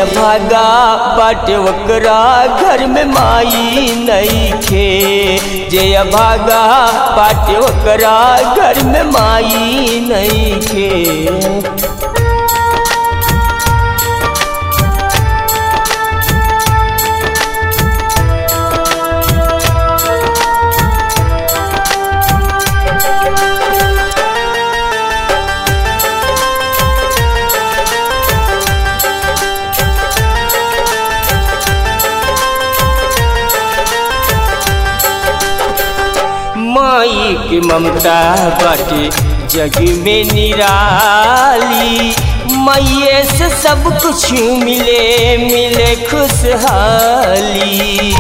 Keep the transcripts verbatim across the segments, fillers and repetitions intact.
भागा बाटे ओकरा घर में माई नइखे। जय भागा बाटे ओकरा घर में माई नइखे। माई की ममता बाटे जग में निराली। मैये से सब कुछ मिले मिले खुशहाली।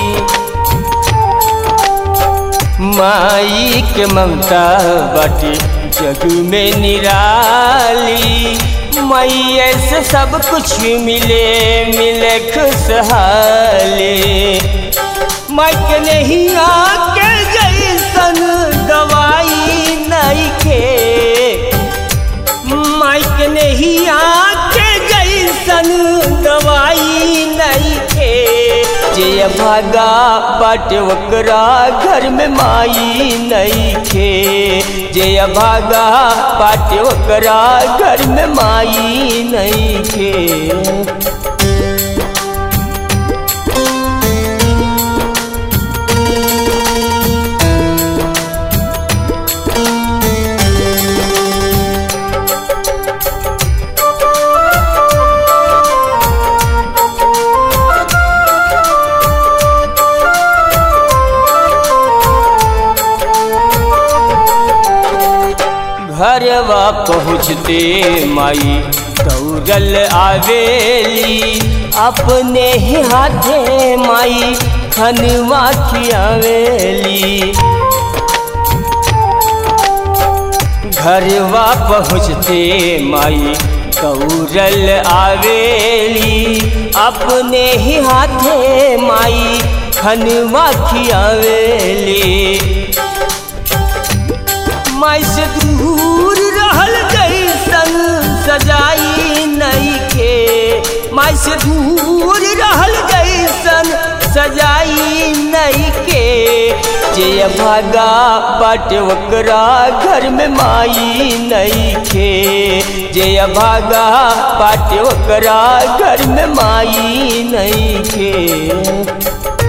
माई के ममता बाटे जग में निराली। मैये से सब कुछ मिले मिले खुशहाली। माई के नहीं आके जैसन दवाई नइखे। माई के नहीं आके जैसन दवाई नइखे। जय भागा बाटे ओकरा घर में माई नइखे। जय भागा बाटे ओकरा घर में माई नइखे। घरवा पहुँचते माई दौड़ल आवेली। अपने ही हाथे माई खनवा खियावेली। घरवा पहुँचते माई दौड़ल आवेली। अपने ही हाथे माई खनवा खियावेली। माई से दूर रहल जैसन सजाई नइखे। माई से दूर रहल जैसन सजाई नइखे। जय भागा बाटे ओकरा घर में माई नइखे। जय भागा बाटे ओकरा घर में माई नइखे।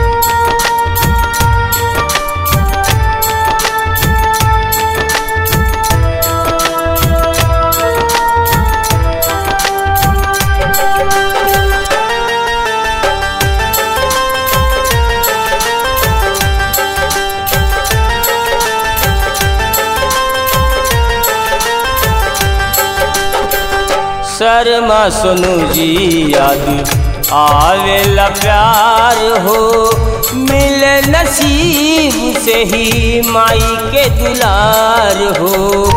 शर्मा सोनू जी याद आवेला प्यार हो। मिले नसीब से ही माई के दुलार हो।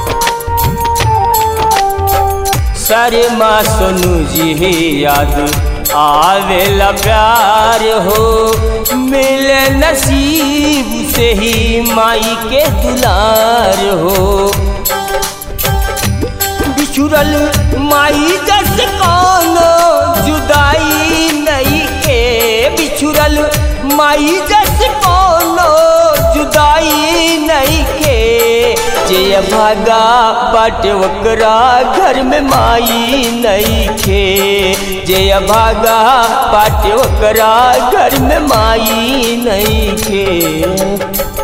शर्मा सोनू जी याद आवेला प्यार हो। मिले नसीब से ही माई के दुलार हो। बिछुरल माई जस कोनो जुदाई नइखे। बिछुरल माई जस कोनो जुदाई नइखे। जय भागा बाटे ओकरा घर में माई नइखे। जय भागा बाटे ओकरा घर में माई नइखे।